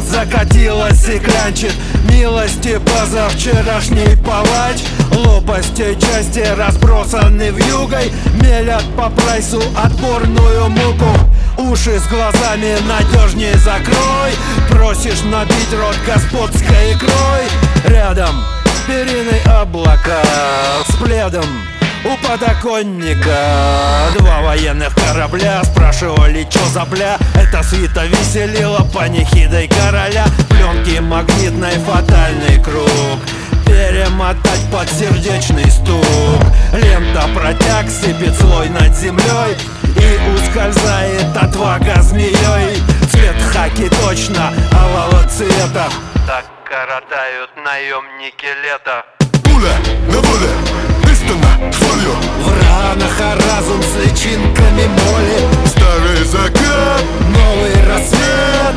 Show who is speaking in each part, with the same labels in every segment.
Speaker 1: Сон закатилась и клянчит милости позавчерашний палач. Лопасти части разбросаны вьюгой, мелят по прайсу отборную муку. Уши с глазами надежнее закрой, просишь набить рот господской икрой. Рядом перины облака с пледом у подоконника. Два военных корабля спрашивали, чё за бля. Эта свита веселила панихидой короля. Пленки магнитной, фатальный круг, перемотать под сердечный стук. Лента протяг, сыпет слой над землей и ускользает отвага змеей. Цвет хаки точно алого цвета, так коротают наемники лето.
Speaker 2: Пуля на воле, истина свою.
Speaker 1: В ранах разум с личинками моли.
Speaker 2: Старый закат,
Speaker 1: Новый рассвет,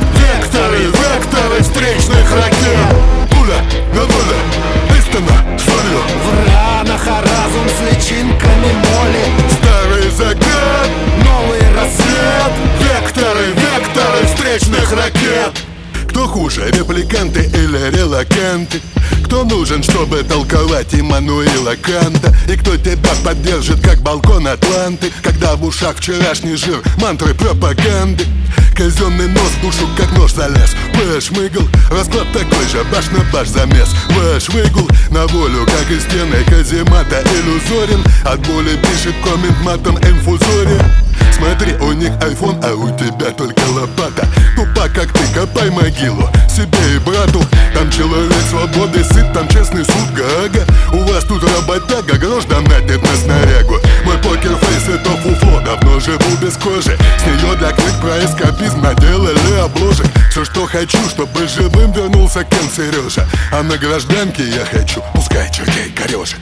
Speaker 2: векторы встречных ракет. Пуля на воле, истина свою.
Speaker 1: в ранах разум с личинками моли.
Speaker 2: Старый закат,
Speaker 1: Новый рассвет,
Speaker 2: векторы встречных ракет. Кто хуже, репликанты или релаканты? Кто нужен, чтобы толковать Иммануила Канта? И кто тебя поддержит, как балкон Атланты, когда в ушах вчерашний жир, мантры пропаганды? Казенный нос пушу, как нож залез. Шмыгл, расклад такой же, баш на баш замес. Шмыгл на волю, как из стены каземата иллюзорен. От боли пишет коммент матом инфузоре. Смотри, у них айфон, а у тебя только лопата. Тупа, как ты, копай могилу себе и брату. Там человек свободы сыт, там честный суд Гаага. У вас тут работяга, грош донатит на снарягу. Мой покерфейс это фуфло, давно живу без кожи. С нее для книг про эскапизм наделали обложек. Все, что хочу, чтобы живым вернулся Кен Сережа. А на гражданке я хочу, пускай чертей корежек.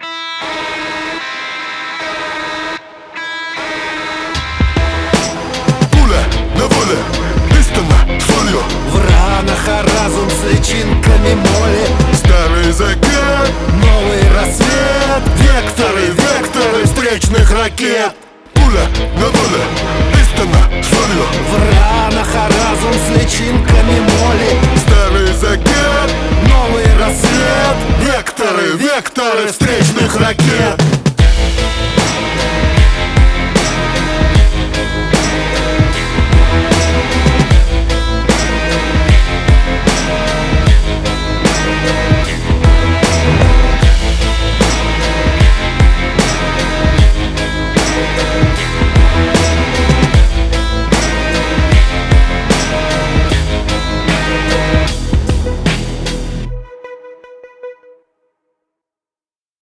Speaker 2: На воле, истина солью.
Speaker 1: в ранах разум с личинками моли.
Speaker 2: Старый закат,
Speaker 1: Новый рассвет,
Speaker 2: векторы встречных ракет. Пуля на воле, истина солью.
Speaker 1: в ранах разум с личинками моли.
Speaker 2: Старый закат,
Speaker 1: Новый рассвет,
Speaker 2: векторы встречных ракет.